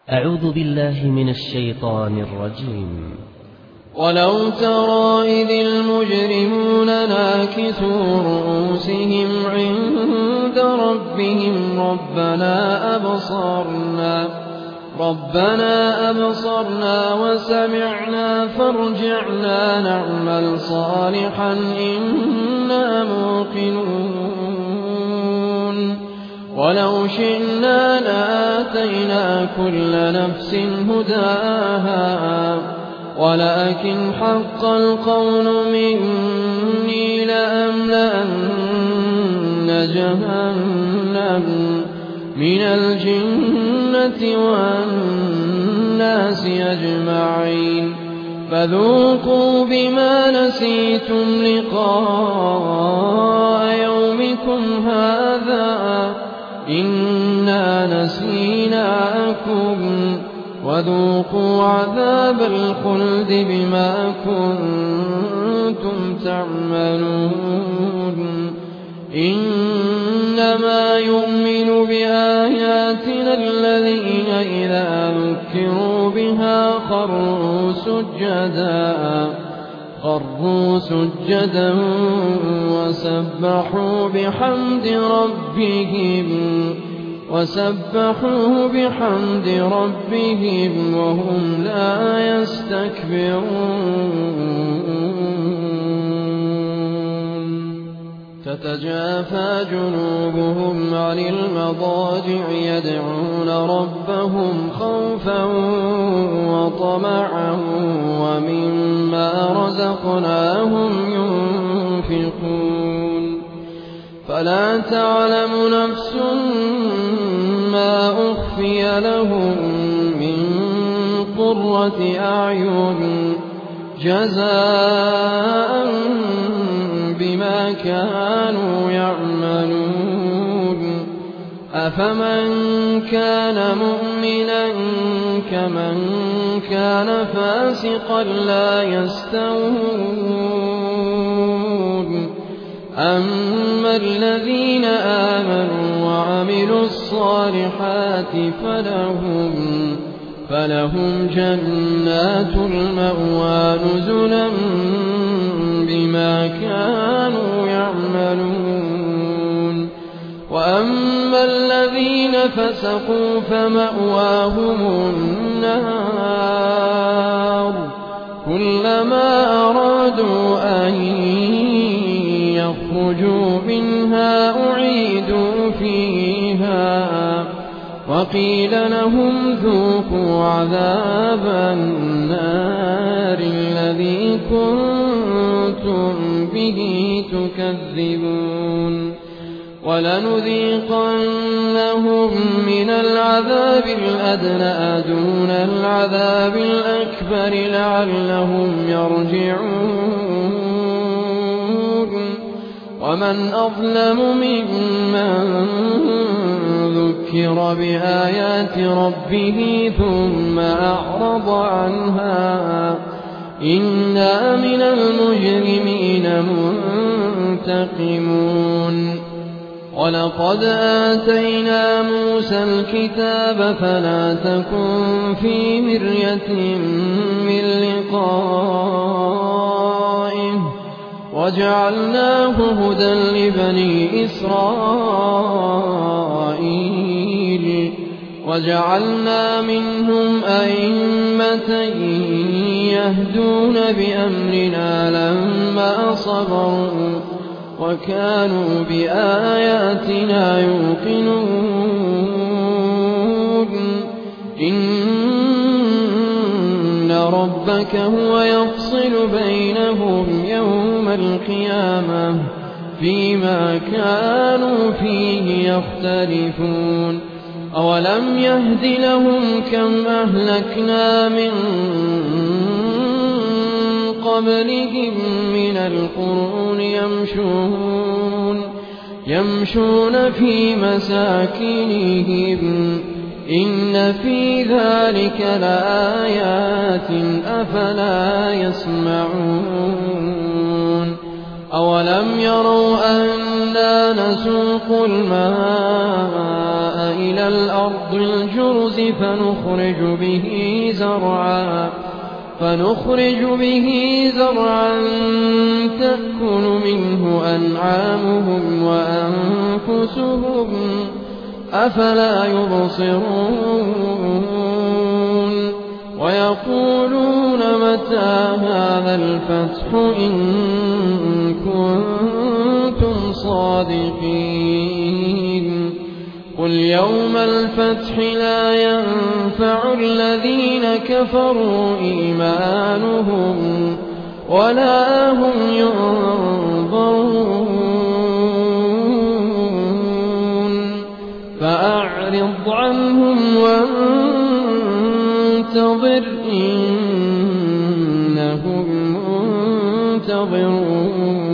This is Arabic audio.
أعوذ بالله من الشيطان الرجيم. ولو ترى إذ المجرمون ناكسوا رؤوسهم عند ربهم ربنا أبصرنا وسمعنا فارجعنا نعمل صالحا إنا موقنون ولو شئنا لآتينا كل نفس هداها ولكن حق القول مني لأملأن جهنم من الجنة والناس أجمعين فذوقوا بما نسيتم لقاء يومكم هذا إنا نسيناكم وذوقوا عذاب الخلد بما كنتم تعملون إنما يؤمن بآياتنا الذين إذا ذكروا بها خروا سجدا وسبحوا بحمد ربهم وهم لا يستكبرون تتجافى جنوبهم عن المضاجع يدعون ربهم خوفا وطمعا ومما رزقناهم ينفقون فلا تعلم نفس ما أخفي لهم من قرة أعين جزاء بما كانوا يعملون أفمن كان مؤمنا كمن كان فاسقا لا يستوون أما الذين آمنوا وعملوا الصالحات فلهم جنات المأوى نزلا بما كانوا يعملون وأما الذين فسقوا فمأواهم النار كلما أرادوا أن يخرجوا منها أعيدوا فيها وقيل لهم ذوقوا عذاب النار الذي كنتم به تكذبون ولنذيقنهم من العذاب الأدنى دون العذاب الأكبر لعلهم يرجعون ومن أظلم ممن ذكر بآيات ربه ثم أعرض عنها إنا من المجرمين منتقمون ولقد آتينا موسى الكتاب فلا تكن في مرية من لقائه وجعلناه هدى لبني إسرائيل وجعلنا منهم أئمة يهدون بأمرنا لما صبروا وكانوا بآياتنا يوقنون إن ربك هو يفصل بينهم يوم القيامة فيما كانوا فيه يختلفون أولم يهد لهم كم أهلكنا من قبلهم من القرون يمشون في مساكنهم إن في ذلك لآيات أفلا يسمعون أولم يروا أنا نسوق الماء إلى الأرض الجرز فنخرج به زرعا تأكل منه أنعامهم وأنفسهم أفلا يبصرون ويقولون متى هذا الفتح إن كنتم صادقين قل يوم الفتح لا ينفع الذين كفروا إيمانهم ولا هم ينظرون فأعرض عنهم وانتظر إنهم منتظرون